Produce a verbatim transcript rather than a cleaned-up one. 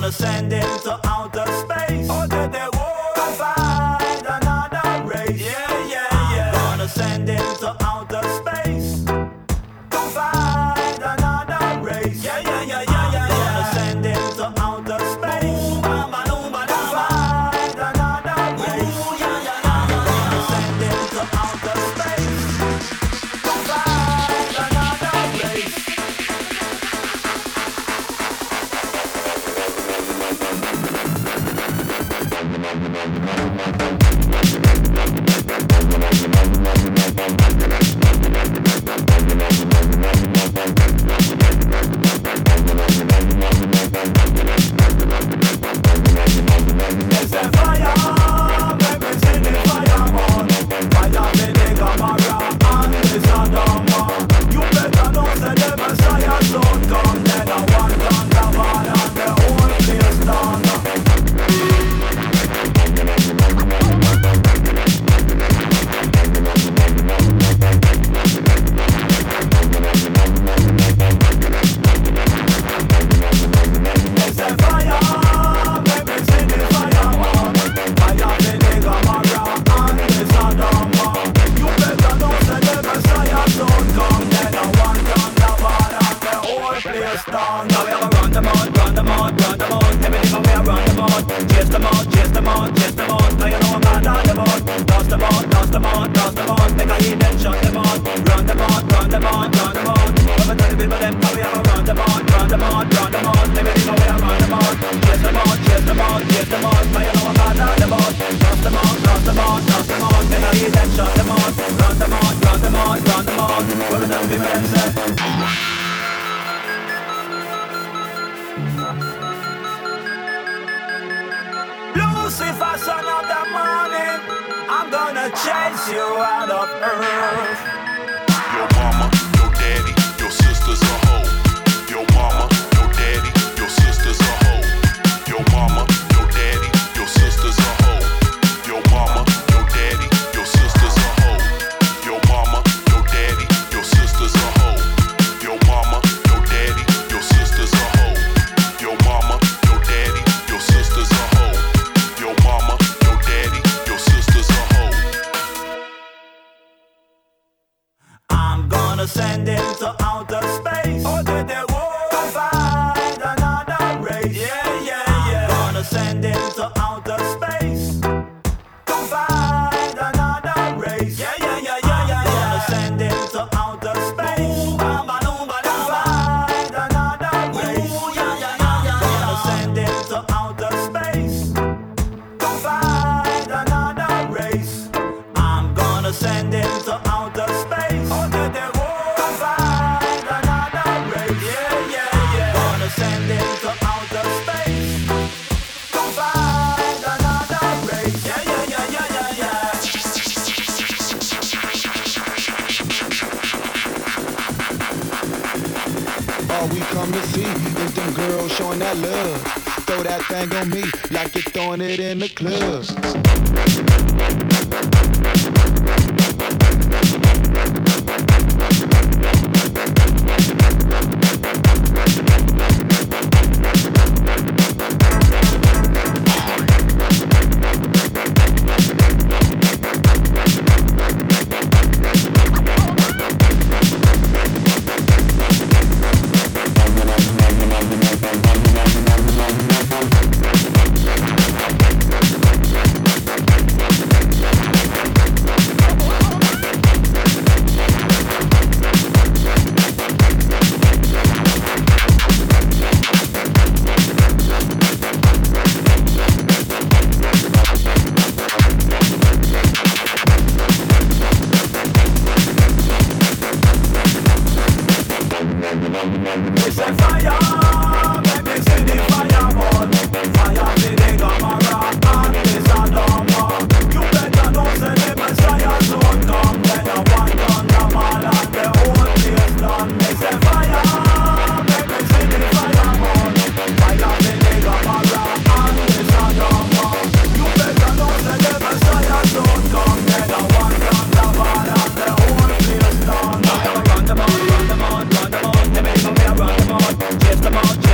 gonna send into outer space. Oh, that they won't find another race. Yeah, yeah, yeah. I'm gonna send into outer space. Don't find another race. Yeah, yeah, yeah, yeah, yeah. I'm gonna send into outer space. Ooh, mama, no, mama, don't find another race. Ooh, yeah, yeah, yeah, yeah. I'm gonna send into outer space. Don't find another race. It's a fire, baby, see the fire on. Fire, baby, come around, and it's a dama. You better know that the Messiah don't come. Then I want on the man and the whole place down. It's a fire, baby, see the fire on. Fire, baby, come around, and it's a dama. You better know that the Messiah don't come. Then I want on the man and the whole place down. Now we have a run them out, run them out, run them out. Every day we a run them out, chase them out, chase them out, chase them out. Now you know I'm mad on them out, toss them out, toss them out, toss them out. Make a heat and shut them out, run them out, run them out, run them out. Over to the people them, now we have a run them out, run them out, run them out. Every day we a run them out, chase them out, chase them out, chase them out. Now you know I'm mad on them out, toss them out, toss them out, toss them out. Make a heat and shut them out, run them out, run them out, run them out. Over to the people them say. Lucifer, son of the morning, I'm gonna chase you out of earth. Your mama, your daddy, your sister's a hoe. Your mama, your daddy, your sister's a hoe. Your mama, your daddy, your sister's a hoe. Your mama, your daddy, your sister's a hoe. Your mama, your daddy, your sister's a hoe. Your mama, your daddy, your sister's a hoe. Your mama, your daddy, your sister's a hoe. Your mama, your daddy, your sister's a hoe. I'm gonna send him to outer space. Oh, that they won't find another race. Yeah, yeah, yeah. I'm gonna send him to outer space. Don't find another race. Yeah, yeah, yeah, yeah, yeah. I'm gonna send him to outer space. Ooh, mama, no, mama, don't find another race. Ooh, yeah, yeah, yeah, yeah. I'm gonna send him to outer space. Don't find another race. I'm gonna send him to outer space. Oh, that they won't find another race. Yeah, yeah, yeah. Gonna send him to outer space. Don't find another race. Yeah, yeah, yeah, yeah, yeah, yeah. All we come to see is them girls showing that love. Throw that thing on me like you're throwing it in the club. It's a fire, baby, see the fire on. Fire, baby, come around, and it's a dama. You better know that the Messiah don't come. Then I want on the man and the whole place done. It's a fire, baby, see the fire on. Fire, baby, come around, and it's a dama. You better know that the Messiah don't come. Then I want on the man and the whole place done. Run them out, run them out, run them out. Chase them out.